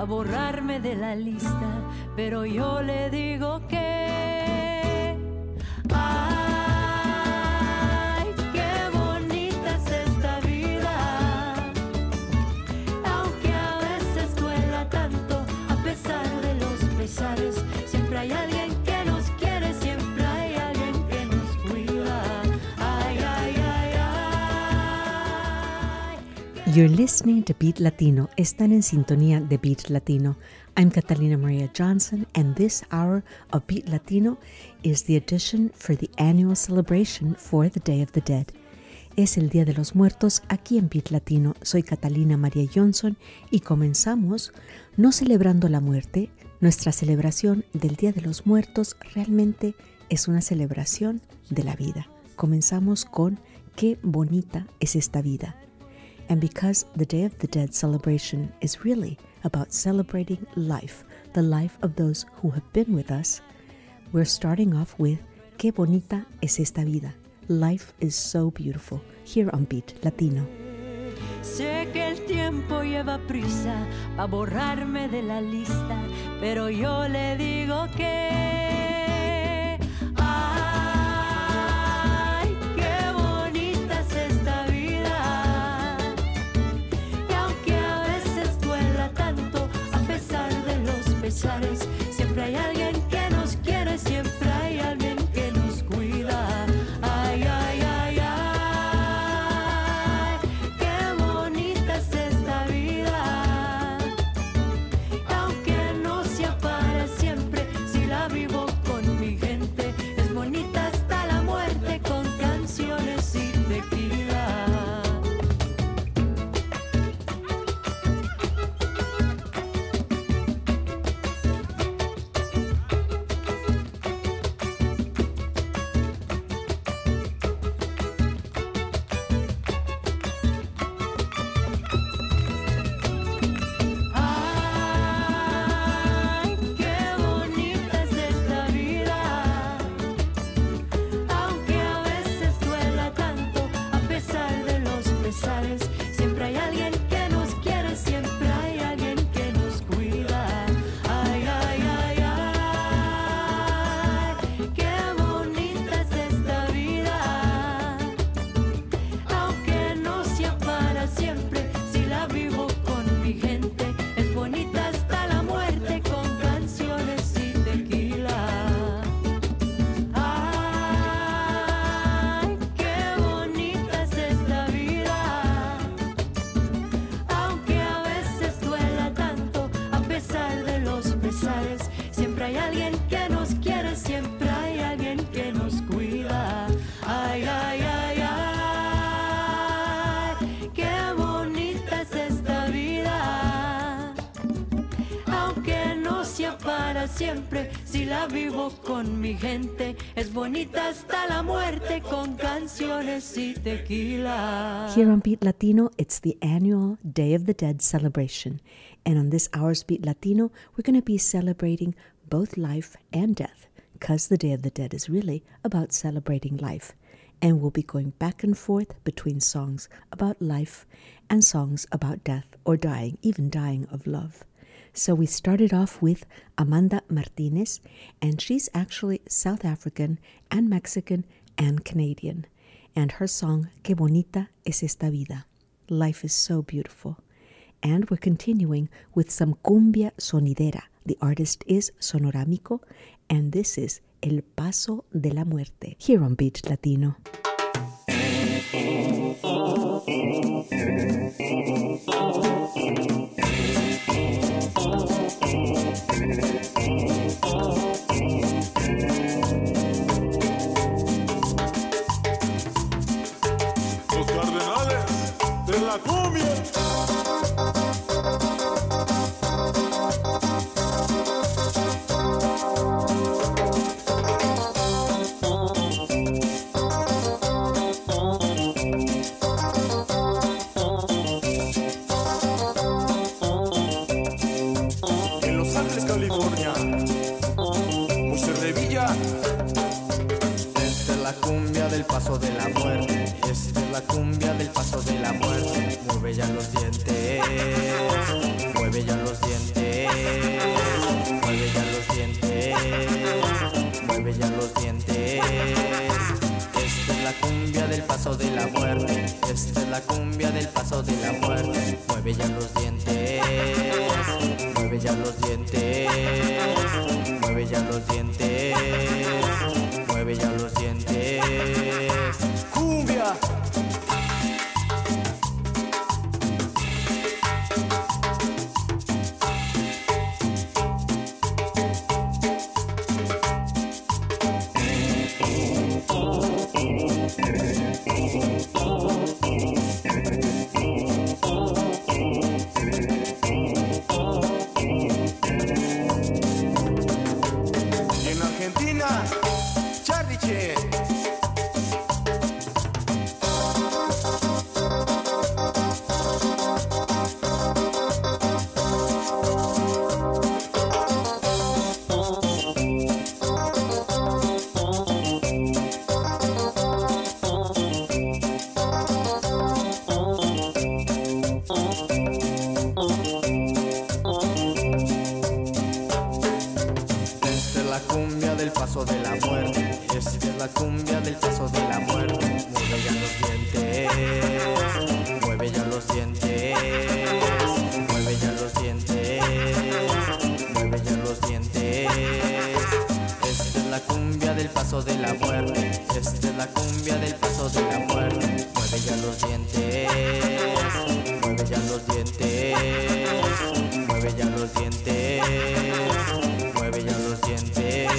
borrarme de la lista, pero yo le digo que ay, qué bonita es esta vida, aunque a veces duela tanto, a pesar de los pesares, siempre hay alguien que nos quiere, siempre hay alguien que nos cuida. Ay, ay, ay, ay. You're listening to Beat Latino. Están en sintonía de Beat Latino. I'm Catalina Maria Johnson, and this hour of Beat Latino is the edition for the annual celebration for the Day of the Dead. Es el Día de los Muertos aquí en Beat Latino. Soy Catalina Maria Johnson y comenzamos no celebrando la muerte. Nuestra celebración del Día de los Muertos realmente es una celebración de la vida. Comenzamos con qué bonita es esta vida. And because the Day of the Dead celebration is really about celebrating life, the life of those who have been with us, we're starting off with qué bonita es esta vida. Life is so beautiful here on Beat Latino. Sé que el tiempo lleva prisa pa' borrarme de la lista, pero yo le digo que ay, qué bonita es esta vida, y aunque a veces duela tanto, a pesar de los pesares, siempre hay alguien que nos quiere, siempre hay alguien que nos cuida. Ay, ay, ay, ay, qué bonita es esta vida, aunque no sea para siempre, si la vivo con mi gente, es bonita hasta la muerte con canciones y tequila. Ay, qué bonita es esta vida, aunque a veces duela tanto, a pesar de los pesares, siempre hay alguien que nos quiere, siempre hay alguien que nos cuida. Ay, ay, ay, ay, qué bonita es esta vida, aunque no sea para siempre, si la vivo con mi gente, es bonita hasta la muerte con canciones y tequila. Ay, qué bonita es esta vida, aunque a veces duela tanto, a pesar de los pesares, siempre hay alguien que nos quiere, siempre hay alguien que nos cuida. Ay, ay, ay, ay, qué bonita es esta vida, aunque no sea para siempre, si la vivo con mi gente, es bonita hasta la muerte con canciones y tequila. Here on Beat Latino, it's the annual Day of the Dead celebration. And on this hour's Beat Latino, we're going to be celebrating both life and death, because the Day of the Dead is really about celebrating life. And we'll be going back and forth between songs about life and songs about death or dying, even dying of love. So we started off with Amanda Martinez, and she's actually South African and Mexican and Canadian. And her song, Qué bonita es esta vida. Life is so beautiful. And we're continuing with some cumbia sonidera. The artist is Sonorámico, and this is El Paso de la Muerte, here on Beat Latino. Los cardenales de la cumbia. del paso de la muerte. Esta es la cumbia del paso de la muerte. Mueve ya los dientes, mueve mueve ya los dientes, mueve ya los dientes, mueve ya los dientes. Esta es la cumbia del paso de la muerte, esta es la cumbia del paso de la muerte. Mueve ya los dientes, mueve ya los dientes, mueve ya los dientes, mueve ya los dientes. Cumbia. Y en Argentina, Charlie Che. Esta es la cumbia del paso de la muerte, esta es la cumbia del paso de la muerte. Mueve ya los dientes, mueve ya los dientes, mueve ya los dientes, mueve ya los dientes. Esta es la cumbia del paso de la muerte, esta es la cumbia del paso de la muerte. Mueve ya los dientes, mueve ya los dientes, mueve ya los dientes, mueve ya los dientes.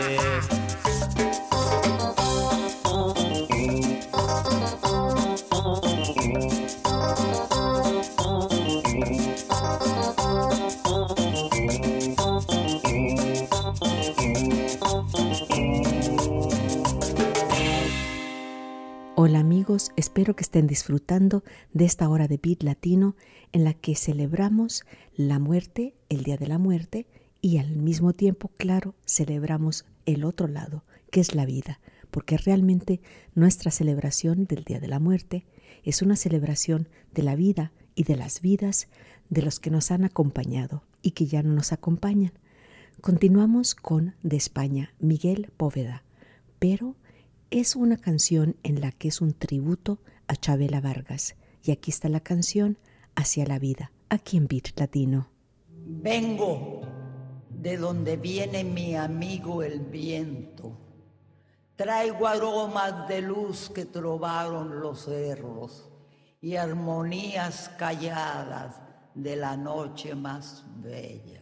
Hola amigos, espero que estén disfrutando de esta hora de Beat Latino en la que celebramos la muerte, el Día de la Muerte, y al mismo tiempo, claro, celebramos el otro lado, que es la vida, porque realmente nuestra celebración del Día de la Muerte es una celebración de la vida y de las vidas de los que nos han acompañado y que ya no nos acompañan. Continuamos con de España, Miguel Poveda, pero es una canción en la que es un tributo a Chavela Vargas. Y aquí está la canción Hacia la Vida, aquí en Beat Latino. Vengo de donde viene mi amigo el viento. Traigo aromas de luz que trovaron los cerros y armonías calladas de la noche más bella.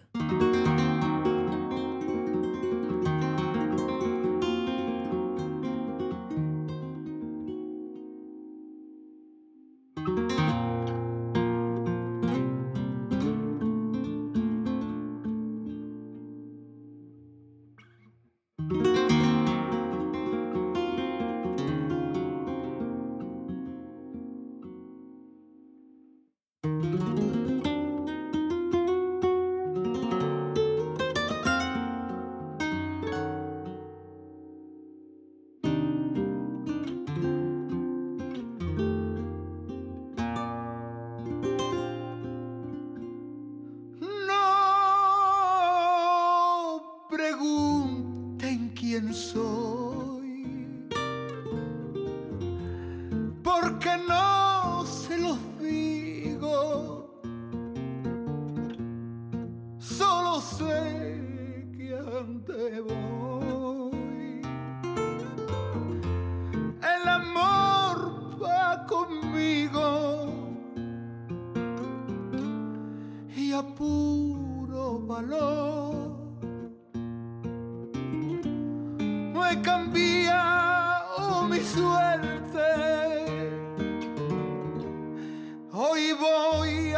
quién soy, porque no se los digo, solo sé que ante voy, el amor va conmigo y a puro valor me cambiado mi suerte. Hoy voy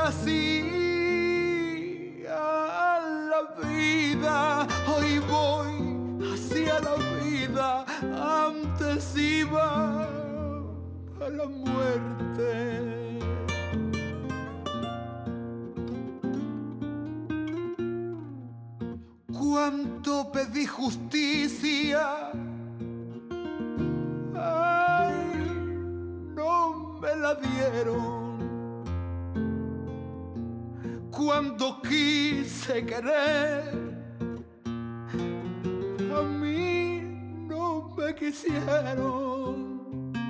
así a la vida, hoy voy hacia la vida, antes iba a la muerte. Cuánto pedí justicia, ay, no me la dieron. Cuando quise querer, a mí no me quisieron.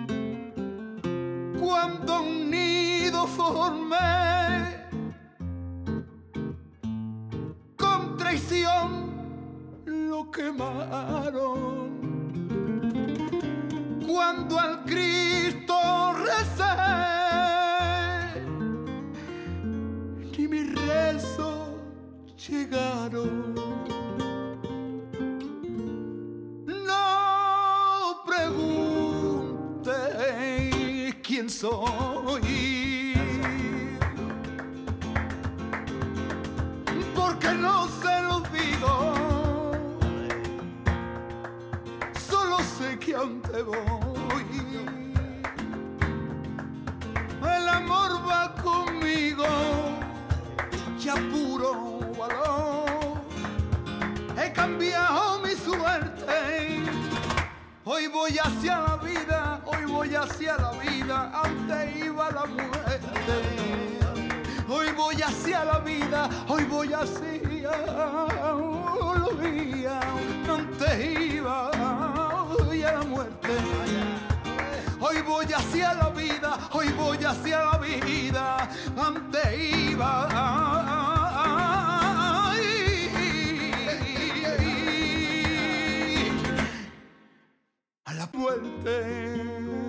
Cuando un nido formé, con traición lo quemaron. Cuando al Cristo recé, ni mis rezos llegaron. No pregunte quién soy, porque no se los digo. Solo sé que ante voy. El amor va conmigo y a puro valor he cambiado mi suerte. Hoy voy hacia la vida, hoy voy hacia la vida, antes iba la muerte. Hoy voy hacia la vida, hoy voy hacia la vida, antes iba a la muerte. Hoy voy hacia la vida, hoy voy hacia la vida, antes iba a la muerte.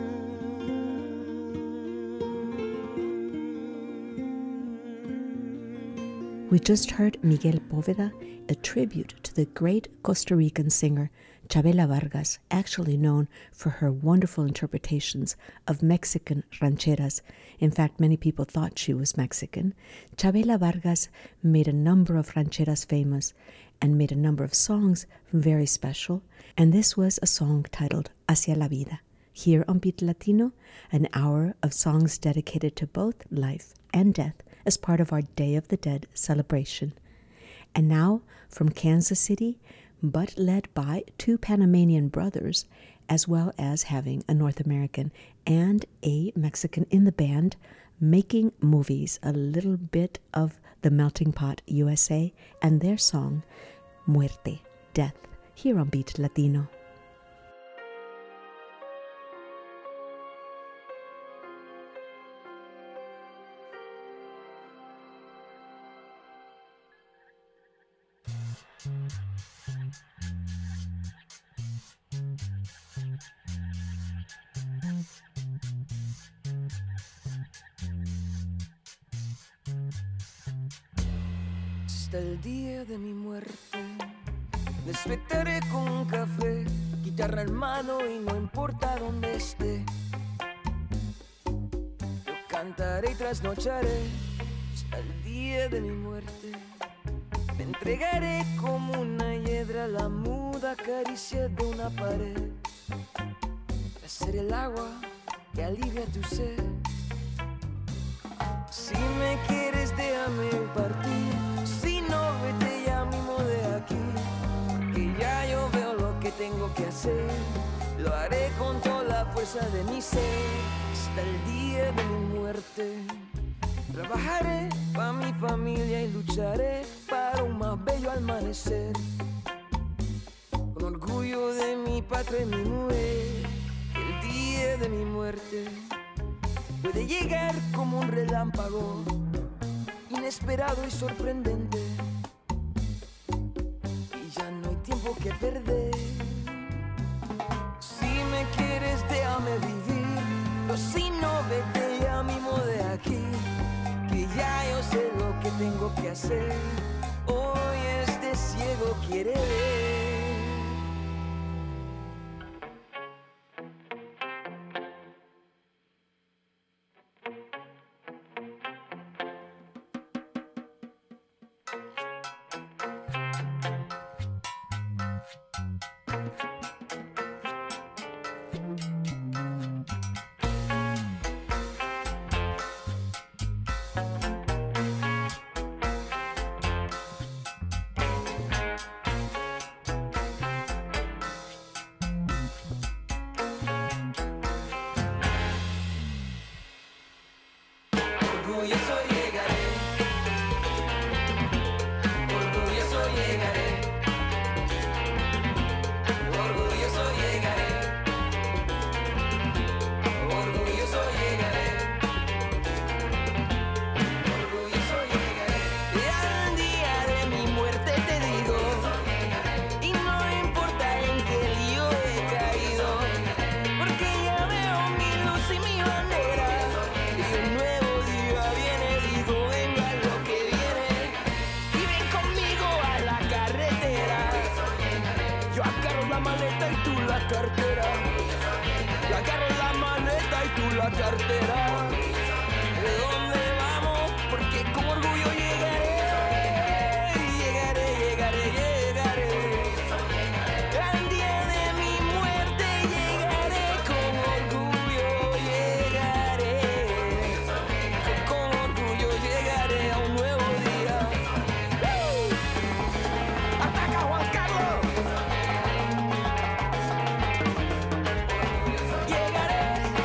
We just heard Miguel Poveda, a tribute to the great Costa Rican singer Chavela Vargas, actually known for her wonderful interpretations of Mexican rancheras. In fact, many people thought she was Mexican. Chavela Vargas made a number of rancheras famous and made a number of songs very special, and this was a song titled Hacia la Vida. Here on Beat Latino, an hour of songs dedicated to both life and death as part of our Day of the Dead celebration. And now, from Kansas City, but led by two Panamanian brothers, as well as having a North American and a Mexican in the band, making movies, a little bit of the Melting Pot USA, and their song, Muerte, Death, here on Beat Latino. Hasta el día de mi muerte despertaré con un café, guitarra en mano y no importa dónde esté. Yo cantaré y trasnocharé hasta el día de mi muerte. Me entregaré como una hiedra a la muda caricia de una pared, para ser el agua que alivia tu sed. Si me quieres déjame partir, si no vete ya mismo de aquí, porque ya yo veo lo que tengo que hacer. Lo haré con toda la fuerza de mi ser hasta el día de mi muerte. Trabajaré para mi familia y lucharé para un más bello amanecer, con orgullo de mi patria y mi mujer. El día de mi muerte puede llegar como un relámpago, inesperado y sorprendente, y ya no hay tiempo que perder. Si me quieres déjame vivir, o si no vete ya mismo de aquí, que ya yo sé lo que tengo que hacer. Hoy este ciego quiere ver. maleta y tú la cartera. La agarro la maleta y tú la cartera. ¿De dónde vamos? Porque con orgullo llegaré. Al día de mi muerte llegaré. Con orgullo llegaré. Con orgullo llegaré a un nuevo día. ¡Ataca, Juan Carlos! Llegaré.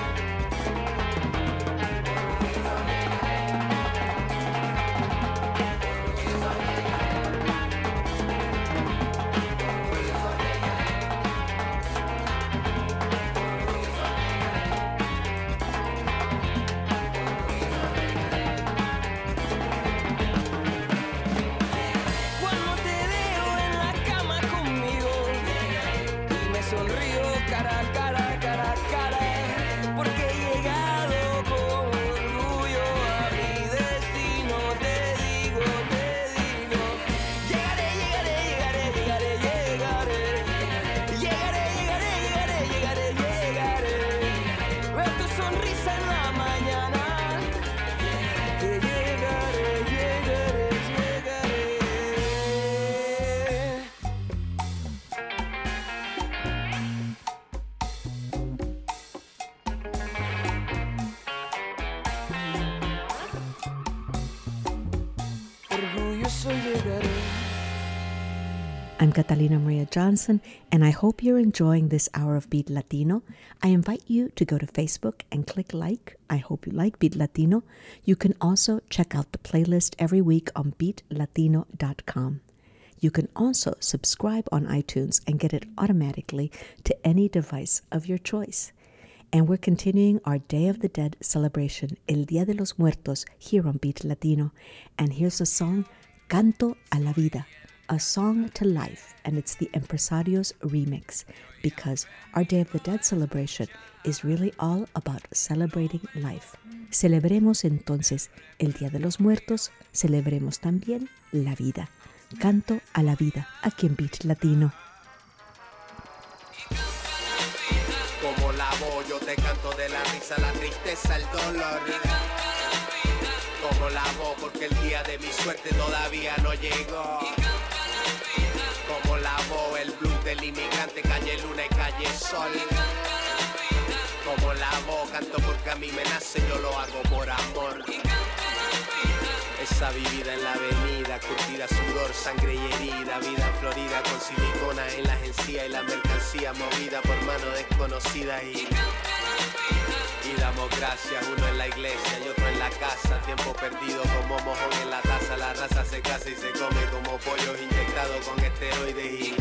Cuando te veo en la cama conmigo y me sonrío cara a cara, cara a cara, porque he llegado con orgullo a mi destino. Te digo, llegaré, llegaré, llegaré, llegaré, llegaré. Llegaré, llegaré, llegaré, llegaré, llegaré. Ver tu sonrisa en la mañana. Que llegaré, llegaré, llegaré. Orgulloso llegaré. I'm Catalina Maria Johnson, and I hope you're enjoying this hour of Beat Latino. I invite you to go to Facebook and click like. I hope you like Beat Latino. You can also check out the playlist every week on beatlatino.com. You can also subscribe on iTunes and get it automatically to any device of your choice. And we're continuing our Day of the Dead celebration, El Día de los Muertos, here on Beat Latino. And here's a song, Canto a la Vida, a song to life, and it's the Empresarios remix, because our Day of the Dead celebration is really all about celebrating life. Celebremos entonces el Día de los Muertos, celebremos también la vida. Canto a la vida, aquí en Beat Latino. Como la voz, yo te canto de la risa, la tristeza, el dolor. Como la voz, porque el día de mi suerte todavía no llegó. Como la voz, el blues del inmigrante, calle Luna y calle Sol. Como la voz, canto porque a mí me nace, yo lo hago por amor. Esa vivida en la avenida, curtida, sudor, sangre y herida. Vida en Florida con silicona en las encías y la mercancía movida por mano desconocida y damos gracias, uno en la iglesia y otro en la casa. Tiempo perdido como mojón en la taza. La raza se casa y se come como pollos inyectados con esteroides y...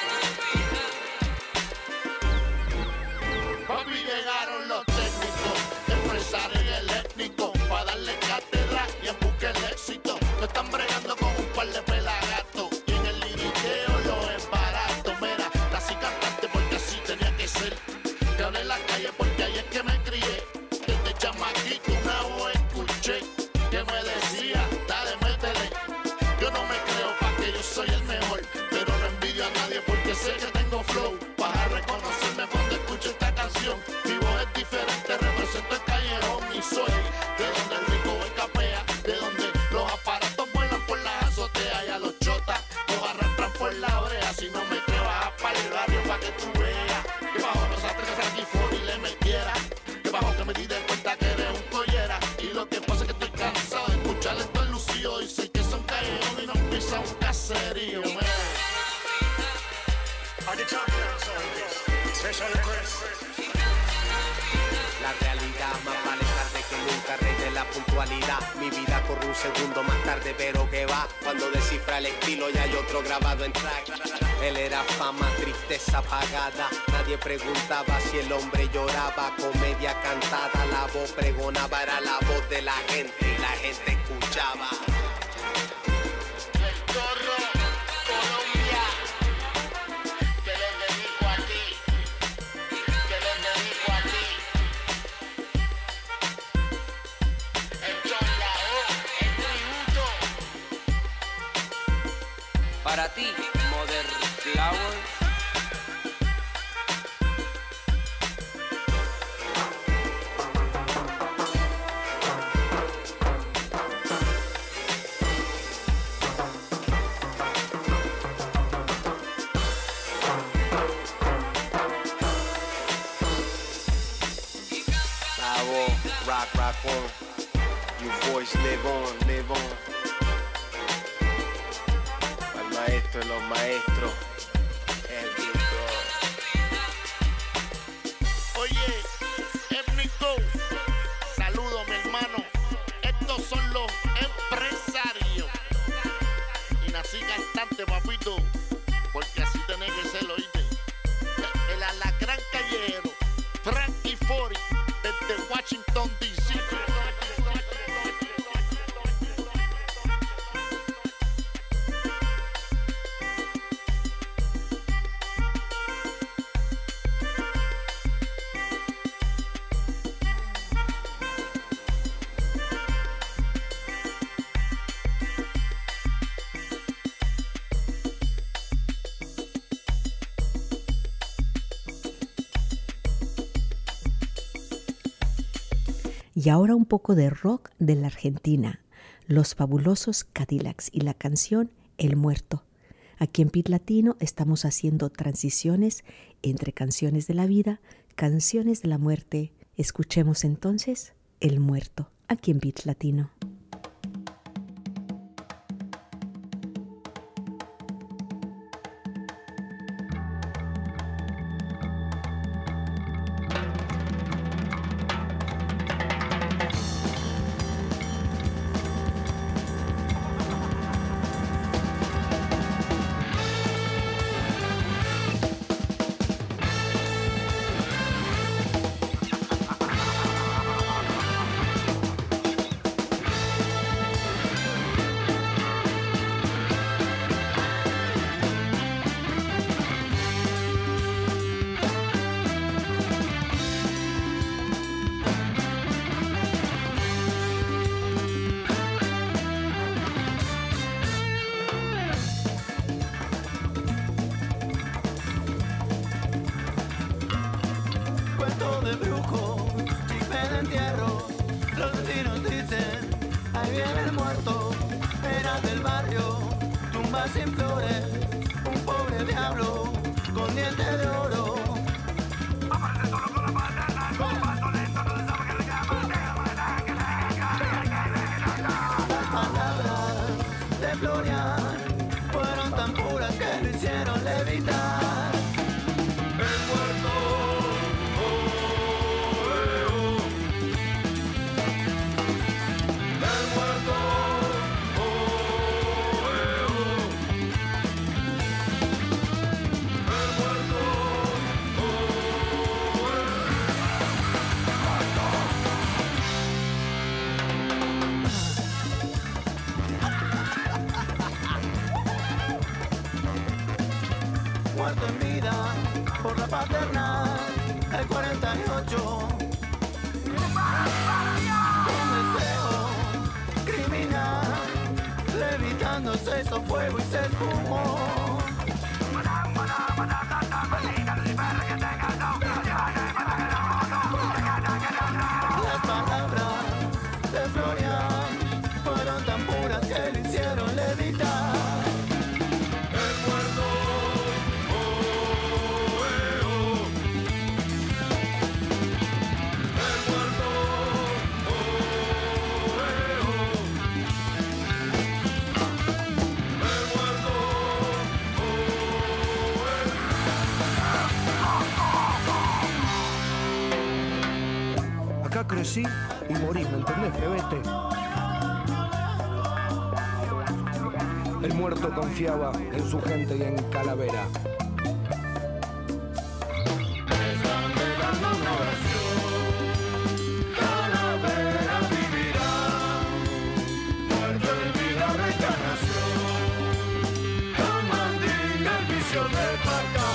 Papi, llegaron los técnicos, empresarios y el étnico, para darle cátedra y en busca el éxito. No están bregando con un par de pelagatos y en el liriqueo lo es barato. Mira, nací cantante porque así tenía que ser. Que hablé en la calle porque ahí es que me crié. Desde chamaquito una voz escuché que me decía, dale, métele. Yo no me creo pa' que yo soy el mejor, pero no envidio a nadie porque sé que tengo flow. Vas a reconocerme cuando escuche esta canción. Mi voz es diferente, represento el callejón y soy de donde el rico escapea, de donde los aparatos vuelan por las azoteas y a los chotas los arrastran por la oreja. Si no me crees, baja para el barrio pa' que tú veas que bajo los atres aquí fuera y le metiera, que bajo que me di de cuenta que eres un collera. Y lo que pasa es que estoy cansado de escuchar esto en lucido y sé que son callejón y no pisa un caserío. La realidad más vale tarde que nunca, rey de la puntualidad. Mi vida corre un segundo más tarde, pero que va. Cuando descifra el estilo ya hay otro grabado en track. Él era fama, tristeza apagada. Nadie preguntaba si el hombre lloraba. Comedia cantada, la voz pregonaba. Era la voz de la gente y la gente escuchaba. El Zorro, Colombia, que les dedico a ti, que les dedico a ti. Esto es la O, el tributo. Para ti, Mother Flower, rock on. Your voice live on, live on. Al maestro de los maestros, el Big God. Oye, Étnico, saludo mi hermano. Estos son los empresarios. Y nací cantante, papito, porque así tenés que ser, oíste. El alacrán callejero, Frankie Fori, desde Washington DC. Y ahora un poco de rock de la Argentina, Los Fabulosos Cadillacs y la canción El Muerto. Aquí en Beat Latino estamos haciendo transiciones entre canciones de la vida, canciones de la muerte. Escuchemos entonces El Muerto, aquí en Beat Latino. Sin flores, un pobre diablo con dientes de oro. Aparece solo con la patata, con paso lento, no se sabe que le llaman. Las palabras de Florian fueron tan puras que lo hicieron levitar. El muerto, oh, el muerto. Muerto en vida por la paternal, el 48. Un deseo criminal, levitando se hizo fuego y se esfumó. Las palabras de Florian fueron tan puras que lo hicieron levitar. El muerto. Acá crecí y morí, ¿me entendés, plebete? El muerto confiaba en su gente y en Calavera. Calavera vivirá, muerto en vida reencarnación, con mandinga el vicio de pagar.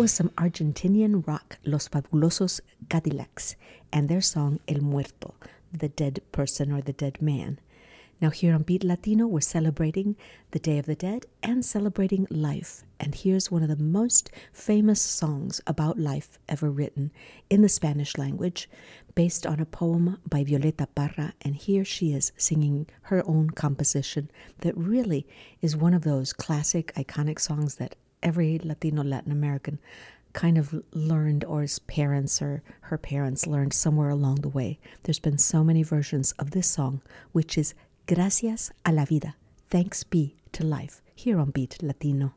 was some Argentinian rock, Los Fabulosos Cadillacs, and their song El Muerto, the dead person or the dead man. Now here on Beat Latino, we're celebrating the Day of the Dead and celebrating life. And here's one of the most famous songs about life ever written in the Spanish language, based on a poem by Violeta Parra. And here she is singing her own composition that really is one of those classic, iconic songs that every Latino, Latin American kind of learned, or his parents or her parents learned somewhere along the way. There's been so many versions of this song, which is Gracias a la vida, thanks be to life, here on Beat Latino.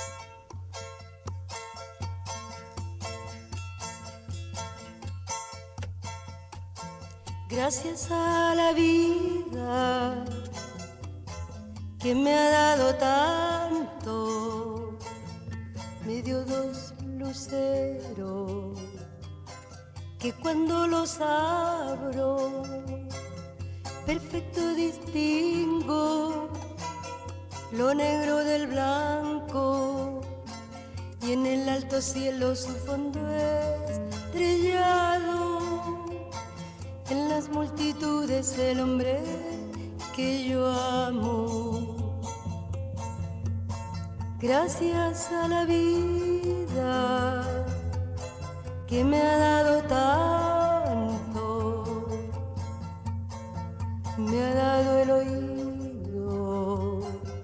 Gracias a la vida que me ha dado tanto, me dio dos luceros que cuando los abro perfecto distingo lo negro del blanco, y en el alto cielo su fondo estrellado, en las multitudes el hombre que yo amo. Gracias a la vida que me ha dado tanto, me ha dado el oído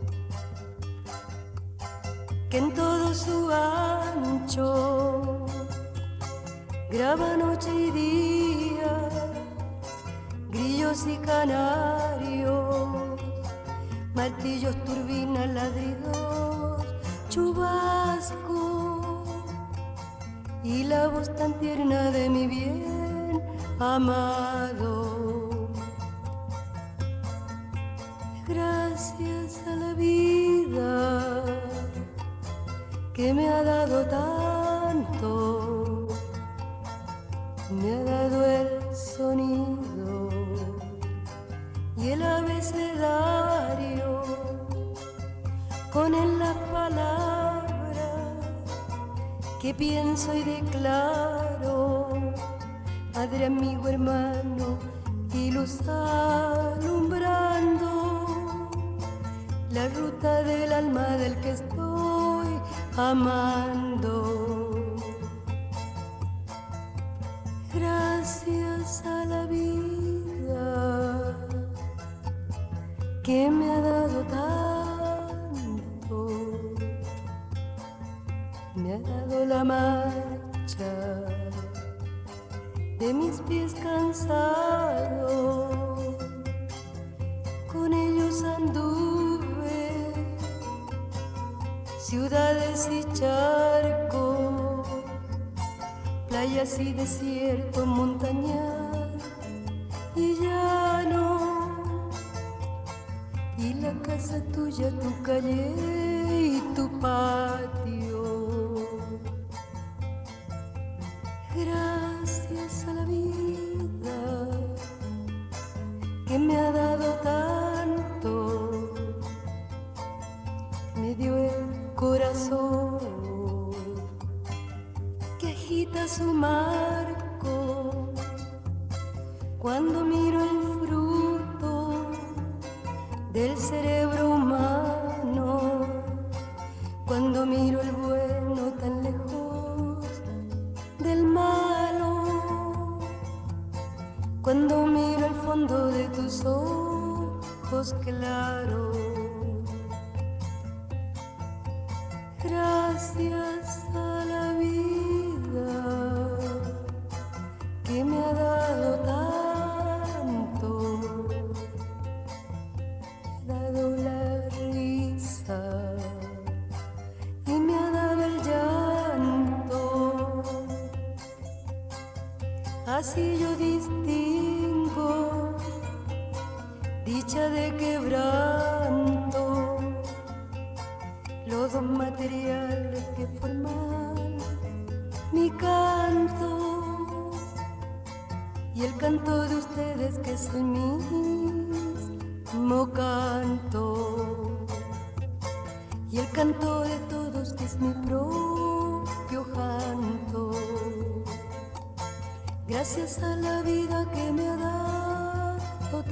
que en todo su ancho graba noche y día, grillos y canarios, martillos, turbinas, ladridos, chubasco y la voz tan tierna de mi bien amado. Gracias a la vida que me ha dado tanto, me ha dado el sonido y el abecedario, con él las palabras que pienso y declaro, padre, amigo, hermano y luz alumbrando la ruta del alma del que estoy amando. Gracias a la vida que me ha dado tanto, me ha dado la marcha de mis pies cansados, con ellos anduve ciudades y charcos, playas y desierto, montañas y llano, y la casa tuya, tu calle y tu patio. Gracias a la vida que me ha dado tanto, me dio el corazón que agita su marco cuando miro el fruto del cerebro humano, cuando miro el bueno tan lejos del malo, cuando miro el fondo de tus ojos claros. Gracias a la vida que me ha dado tanto, me ha dado la risa y me ha dado el llanto. Así yo distingo dicha de quebranto, los dos materiales que forman mi canto, y el canto de ustedes que es el mismo canto, y el canto de todos que es mi propio canto. Gracias a la vida que me ha dado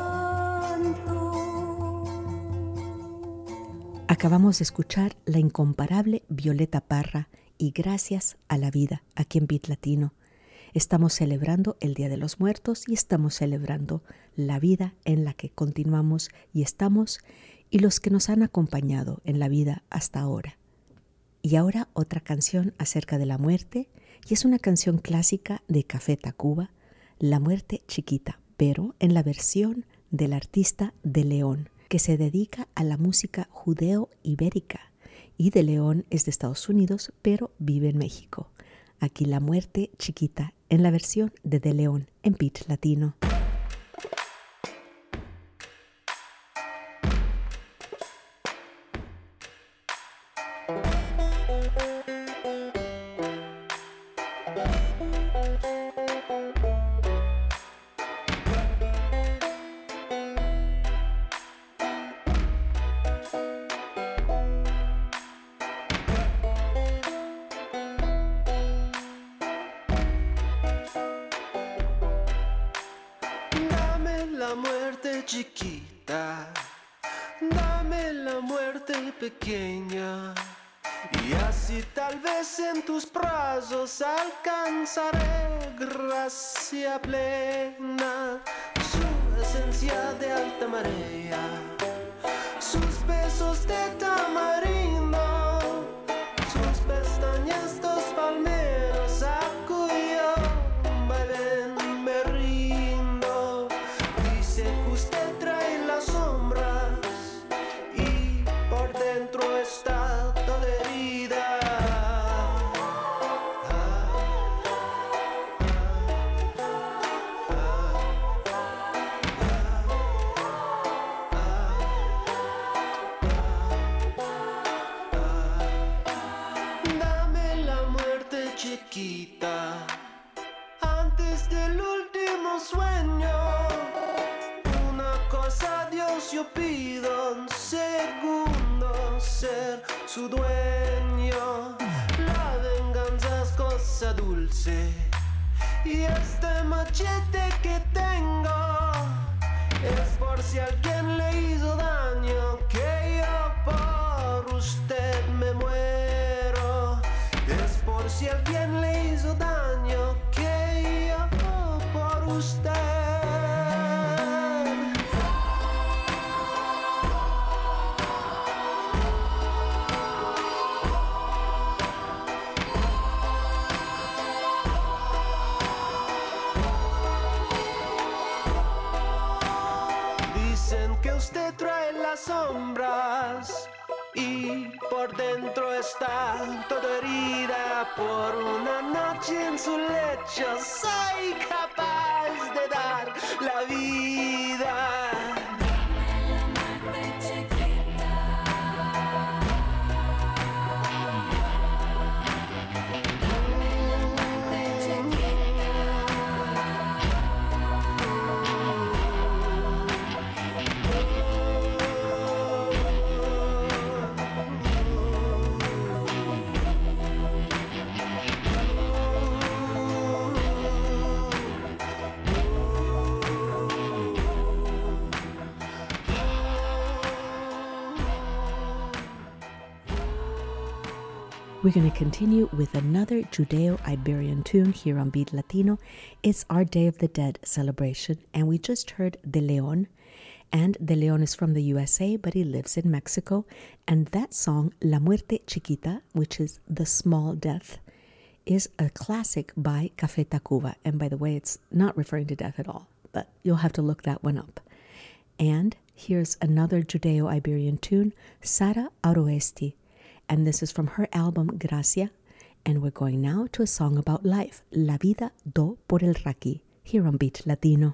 tanto. Acabamos de escuchar la incomparable Violeta Parra y Gracias a la vida aquí en Beat Latino. Estamos celebrando el Día de los Muertos y estamos celebrando la vida en la que continuamos y estamos y los que nos han acompañado en la vida hasta ahora. Y ahora otra canción acerca de la muerte, y es una canción clásica de Café Tacuba, La muerte chiquita, pero en la versión del artista De León, que se dedica a la música judeo-ibérica, y De León es de Estados Unidos, pero vive en México. Aquí La muerte chiquita, en la versión de De León en Beat Latino. La muerte chiquita, dame la muerte pequeña, y así tal vez en tus brazos alcanzaré gracia plena, su esencia de alta marea, sus besos de tamarindo, sus pestañas dos palmeros a cuyo vaivén me rindo. Dice que usted trae las sombras y por dentro está toda herida. Dame la muerte chiquita antes del último sueño. Una cosa, Dios, yo pido, un segundo, ser su dueño. La venganza es cosa dulce y este machete que tengo es por si alguien le hizo daño, que yo por usted me muero. Es por si alguien le hizo daño, que yo por usted. Dicen que usted trae las sombras y por dentro está toda herida. Por una noche en su lecho soy capaz de dar la vida. We're going to continue with another Judeo-Iberian tune here on Beat Latino. It's our Day of the Dead celebration, and we just heard De León. And De León is from the USA, but he lives in Mexico. And that song, La Muerte Chiquita, which is The Small Death, is a classic by Café Tacuba. And by the way, it's not referring to death at all, but you'll have to look that one up. And here's another Judeo-Iberian tune, Sara Aroesti. And this is from her album Gracia. And we're going now to a song about life, La Vida Do por el Raqui, here on Beat Latino.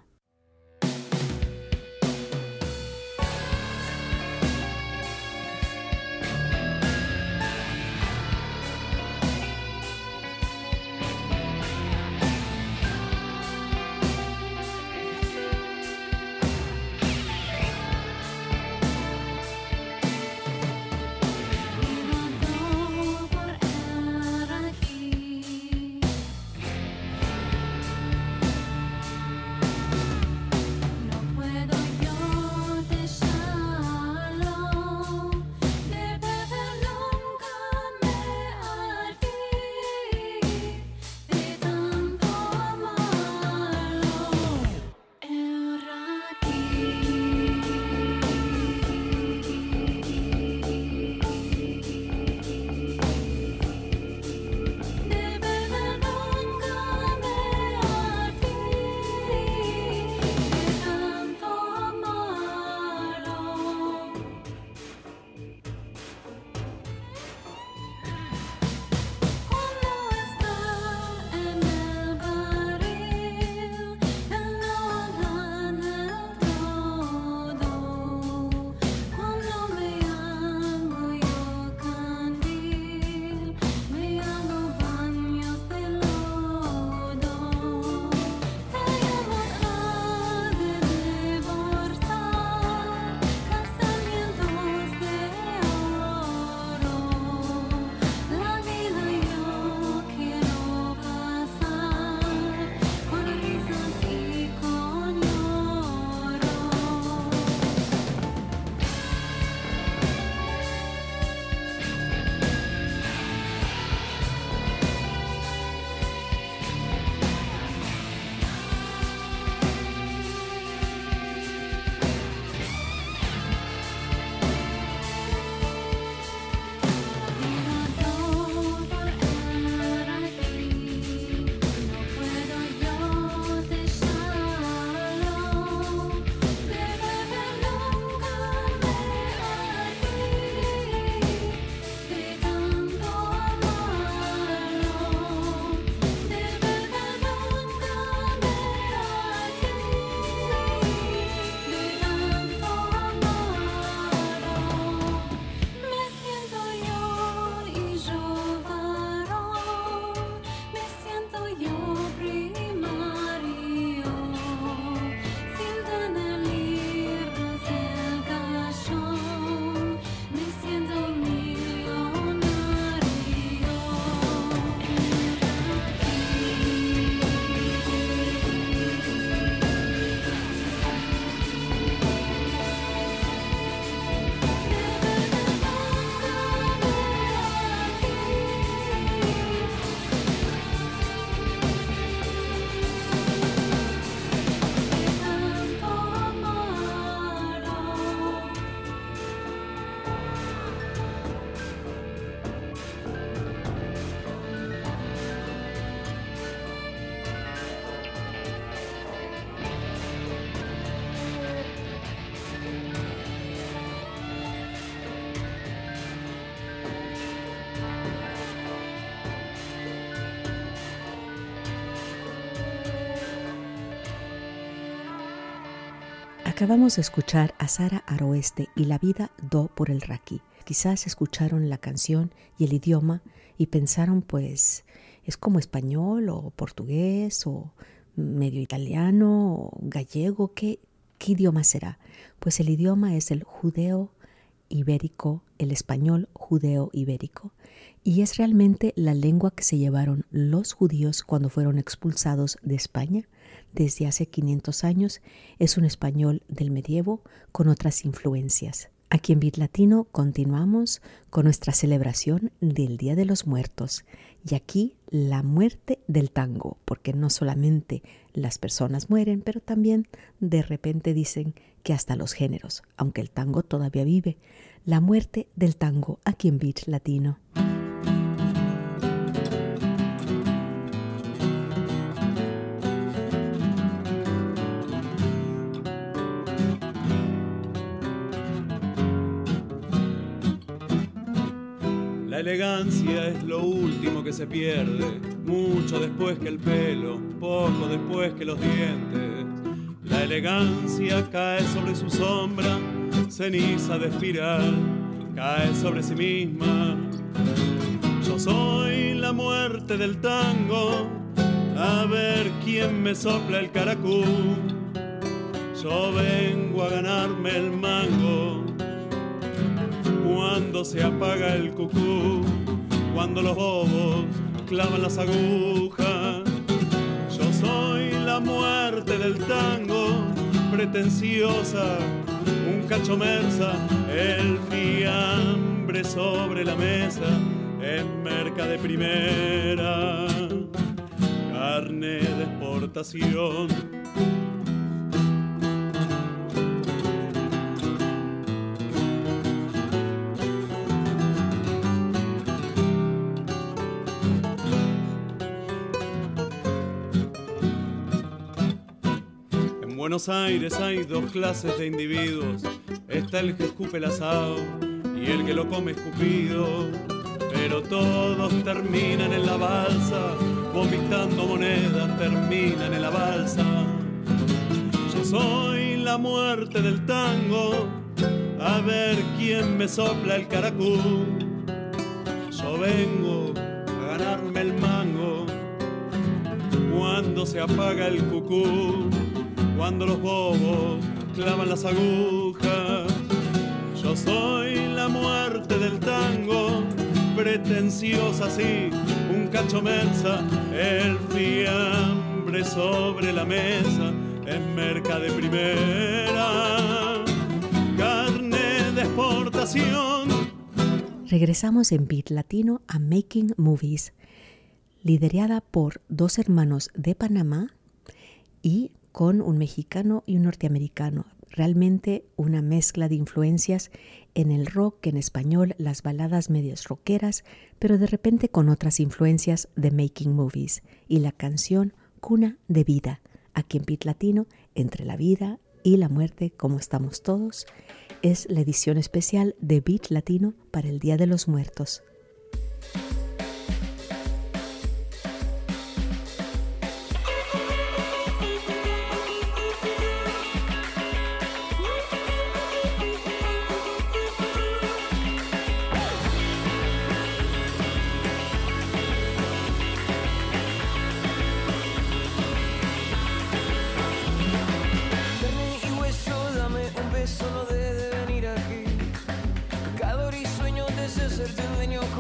Acabamos de escuchar a Sara Aroeste y La vida do por el Raqui. Quizás escucharon la canción y el idioma y pensaron, pues, es como español o portugués o medio italiano o gallego. ¿Qué idioma será? Pues el idioma es el judeo-ibérico, el español judeo-ibérico. Y es realmente la lengua que se llevaron los judíos cuando fueron expulsados de España. Desde hace 500 años es un español del medievo con otras influencias. Aquí en Beat Latino continuamos con nuestra celebración del Día de los Muertos. Y aquí la muerte del tango, porque no solamente las personas mueren, pero también de repente dicen que hasta los géneros, aunque el tango todavía vive. La muerte del tango aquí en Beat Latino. La elegancia es lo último que se pierde, mucho después que el pelo, poco después que los dientes. La elegancia cae sobre su sombra, ceniza de espiral, cae sobre sí misma. Yo soy la muerte del tango, a ver quién me sopla el caracú. Yo vengo a ganarme el mango cuando se apaga el cucú, cuando los bobos clavan las agujas. Yo soy la muerte del tango, pretenciosa, un cacho mersa, el fiambre sobre la mesa, es merca de primera, carne de exportación. En Buenos Aires hay dos clases de individuos, está el que escupe el asado y el que lo come escupido, pero todos terminan en la balsa, vomitando monedas terminan en la balsa. Yo soy la muerte del tango, a ver quién me sopla el caracú. Yo vengo a ganarme el mango cuando se apaga el cucú, cuando los bobos clavan las agujas. Yo soy la muerte del tango, pretenciosa sí, un cacho mensa, el fiambre sobre la mesa, es merca de primera, carne de exportación. Regresamos en Beat Latino a Making Movies, liderada por dos hermanos de Panamá y con un mexicano y un norteamericano. Realmente una mezcla de influencias en el rock, en español, las baladas medias rockeras, pero de repente con otras influencias de Making Movies. Y la canción Cuna de Vida, aquí en Beat Latino, entre la vida y la muerte, como estamos todos, es la edición especial de Beat Latino para el Día de los Muertos. Solo de venir aquí, pecador y sueño de ser dueño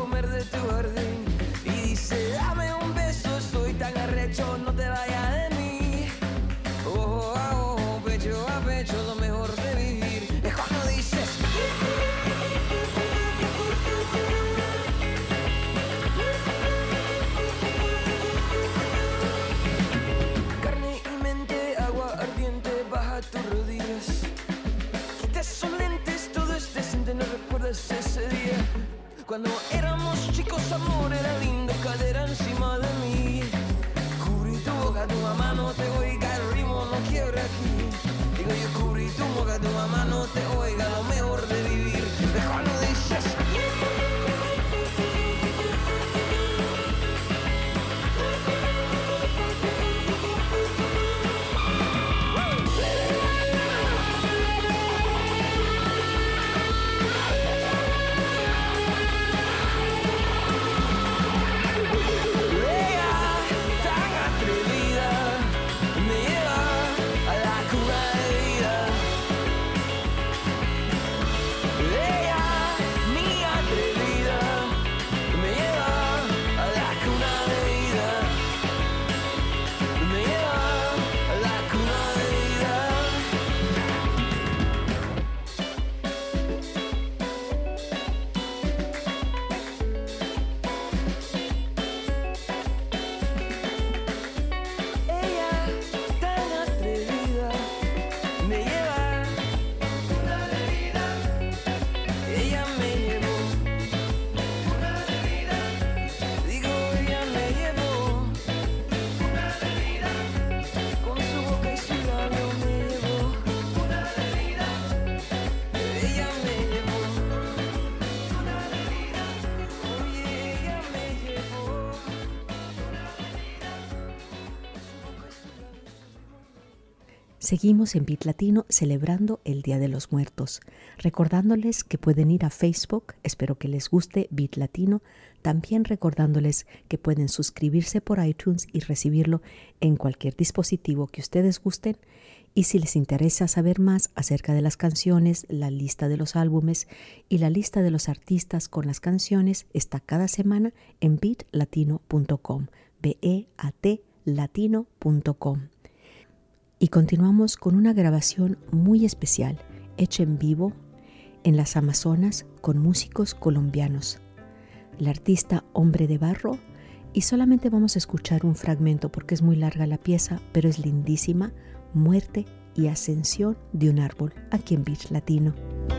Seguimos en Beat Latino celebrando el Día de los Muertos, recordándoles que pueden ir a Facebook, espero que les guste Beat Latino, también recordándoles que pueden suscribirse por iTunes y recibirlo en cualquier dispositivo que ustedes gusten. Y si les interesa saber más acerca de las canciones, la lista de los álbumes y la lista de los artistas con las canciones está cada semana en beatlatino.com, beatlatino.com. Y continuamos con una grabación muy especial, hecha en vivo en las Amazonas con músicos colombianos. El artista Hombre de Barro, y solamente vamos a escuchar un fragmento porque es muy larga la pieza, pero es lindísima, Muerte y Ascensión de un Árbol, aquí en Beat Latino.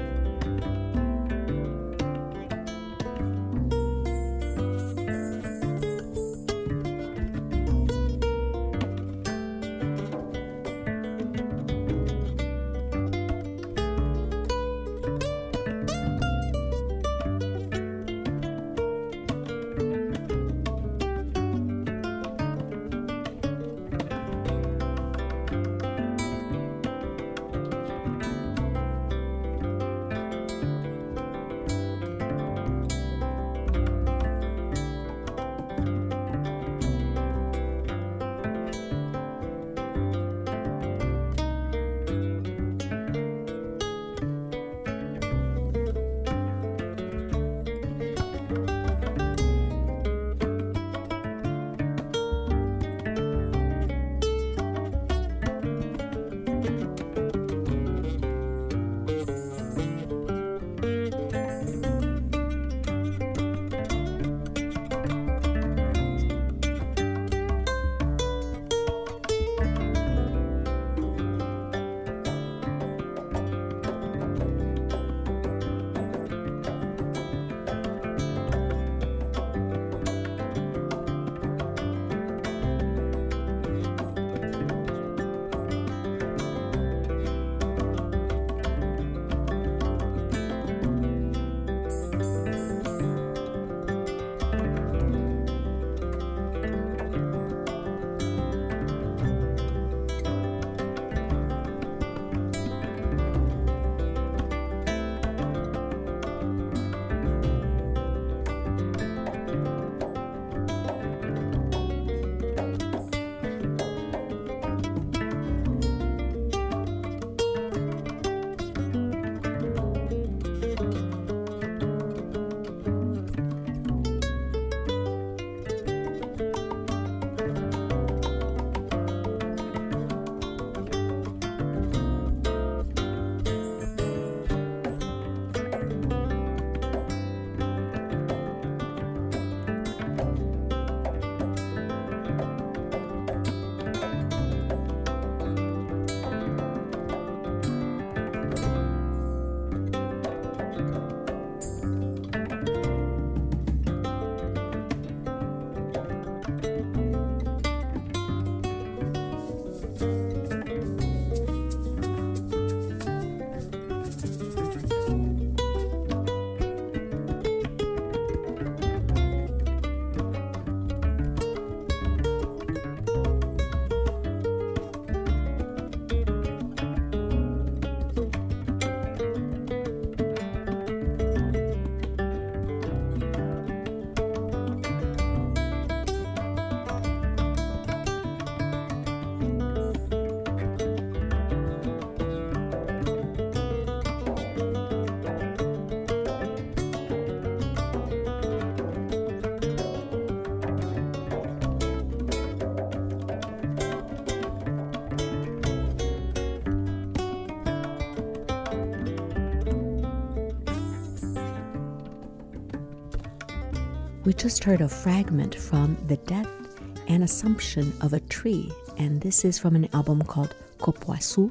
We just heard a fragment from The Death and Assumption of a Tree, and this is from an album called Copoazu,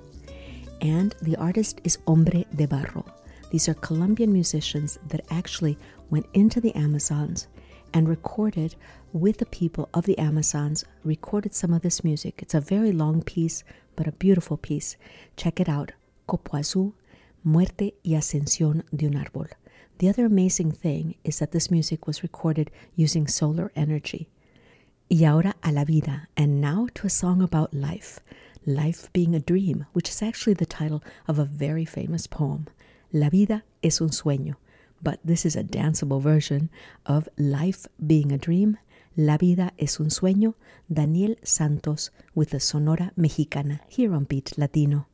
and the artist is Hombre de Barro. These are Colombian musicians that actually went into the Amazons and recorded with the people of the Amazons, recorded some of this music. It's a very long piece, but a beautiful piece. Check it out, Copoazu, Muerte y Ascensión de un Árbol. The other amazing thing is that this music was recorded using solar energy. Y ahora a la vida, and now to a song about life. Life Being a Dream, which is actually the title of a very famous poem. La vida es un sueño, but this is a danceable version of Life Being a Dream, La vida es un sueño, Daniel Santos with the Sonora Mexicana here on Beat Latino.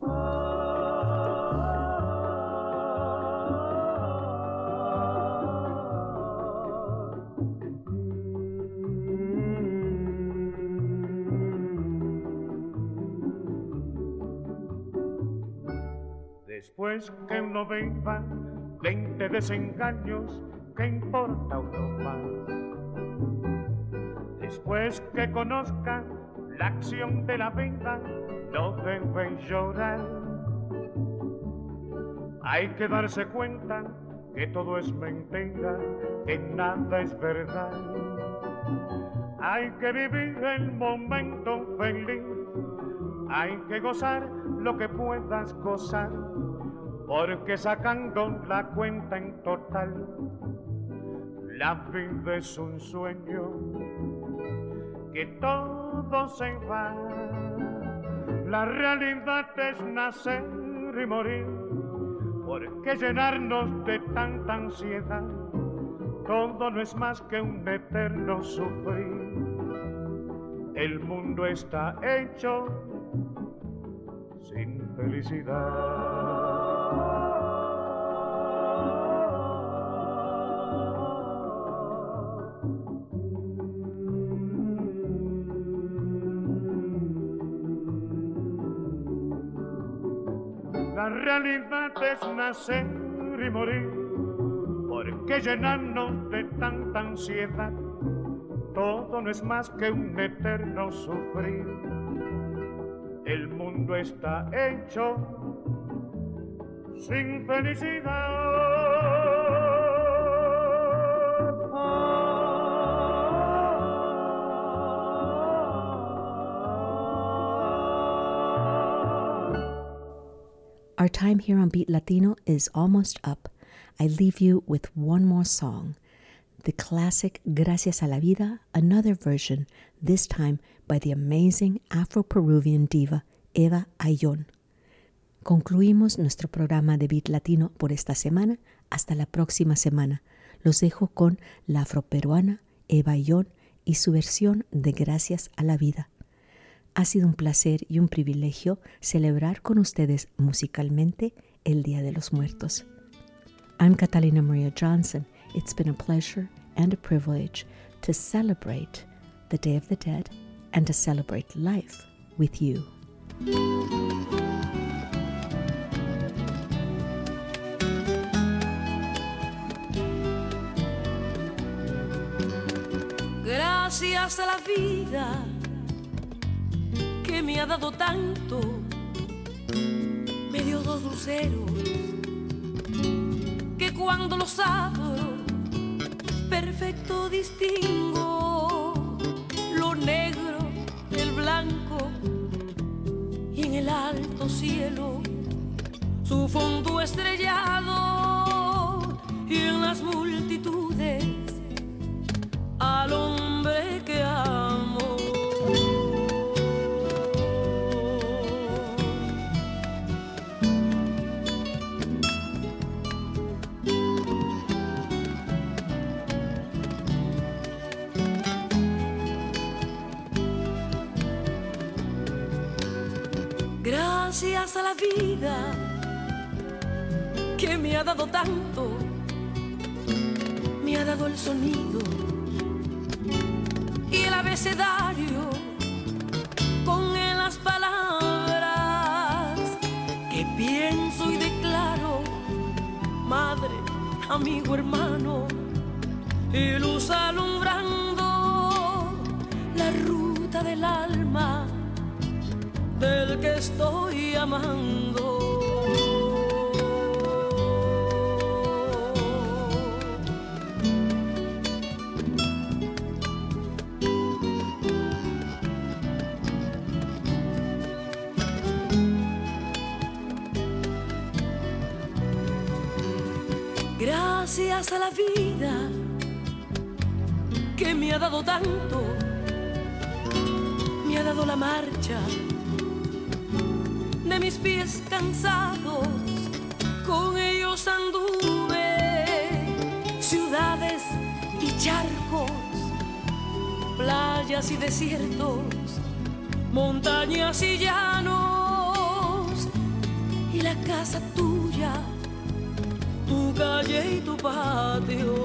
Después que uno viva 20 desengaños, ¿qué importa uno más? Después que conozca la acción de la vida, no debe llorar. Hay que darse cuenta que todo es mentira, que nada es verdad. Hay que vivir el momento feliz, hay que gozar lo que puedas gozar, porque sacando la cuenta en total, la vida es un sueño, que todo se va. La realidad es nacer y morir, porque llenarnos de tanta ansiedad, todo no es más que un eterno sufrir. El mundo está hecho sin felicidad. La realidad es nacer y morir, porque llenarnos de tanta ansiedad, todo no es más que un eterno sufrir. El mundo está hecho sin felicidad. Our time here on Beat Latino is almost up. I leave you with one more song, the classic Gracias a la Vida, another version, this time by the amazing Afro-Peruvian diva Eva Ayllón. Concluimos nuestro programa de Beat Latino por esta semana. Hasta la próxima semana. Los dejo con la afroperuana Eva Ayllón y su versión de Gracias a la Vida. Ha sido un placer y un privilegio celebrar con ustedes musicalmente el Día de los Muertos. I'm Catalina Maria Johnson. It's been a pleasure and a privilege to celebrate the Day of the Dead and to celebrate life with you. Gracias a la vida que me ha dado tanto, me dio dos luceros que cuando los abro perfecto distingo lo negro del blanco, y en el alto cielo su fondo estrellado, y en las multitudes al hombre que amo. Gracias a la vida que me ha dado tanto, me ha dado el sonido y el abecedario con las palabras que pienso y declaro, madre, amigo, hermano, y luz alumbrando la ruta del alma del que estoy amando. Gracias a la vida que me ha dado tanto, me ha dado la marcha de mis pies cansados, con ellos anduve ciudades y charcos, playas y desiertos, montañas y llanos, y la casa tuya, tu calle y tu patio.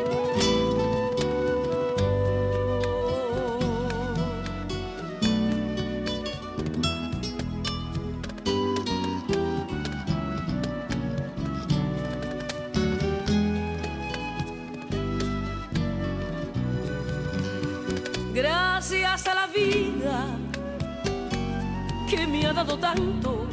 Gracias a la vida que me ha dado tanto,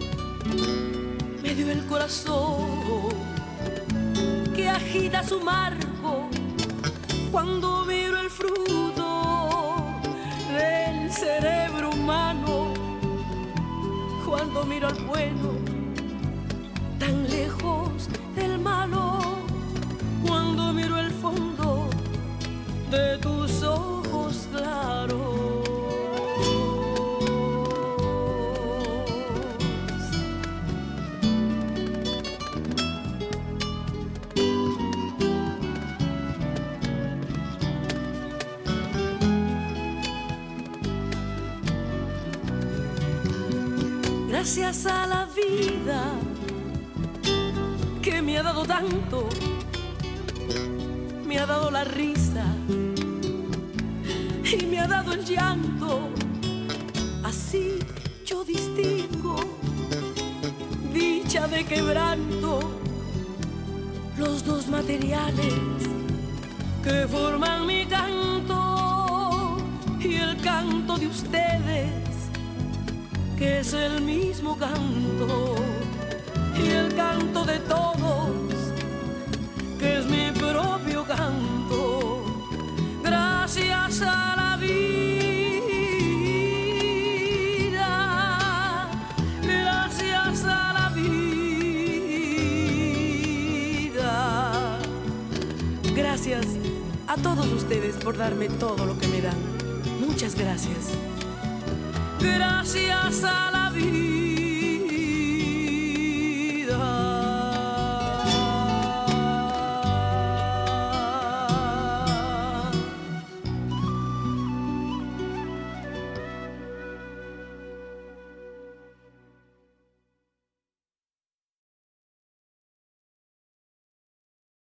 me dio el corazón que agita su marco cuando miro el fruto del cerebro humano, cuando miro al bueno tan lejos del malo, cuando miro el fondo de tus ojos claros. Gracias a la vida que me ha dado tanto, me ha dado la risa y me ha dado el llanto. Así yo distingo dicha de quebranto, los dos materiales que forman mi canto y el canto de ustedes, que es el mismo canto, y el canto de todos, que es mi propio canto. Gracias a la vida, gracias a la vida, gracias a todos ustedes por darme todo lo que me dan. Muchas gracias. Gracias a la vida.